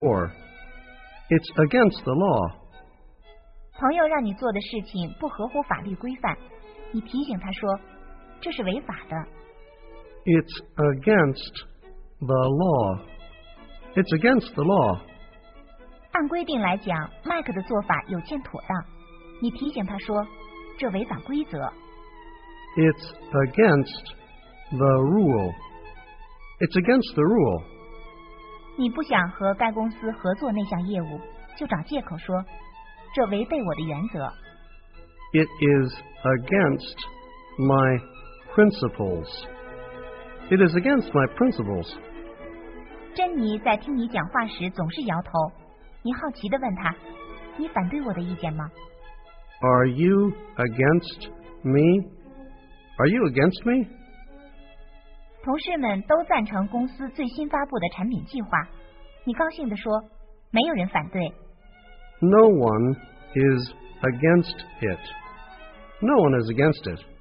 Or, it's against the law. 朋友让你做的事情不合乎法律规范，你提醒他说，这是违法的。 It's against the law. It's against the law. 按规定来讲，麦克的做法有欠妥当，你提醒他说，这违反规则。 It's against the rule. It's against the rule. 你不想和该公司合作那项业务，就找借口说，这违背我的原则。 It is against my principles. It is against my principles. 珍妮在听你讲话时总是摇头，你好奇地问他，你反对我的意见吗？ Are you against me? Are you against me? 同事们都赞成公司最新发布的产品计划，你高兴地说，没有人反对。 No one is against it. No one is against it.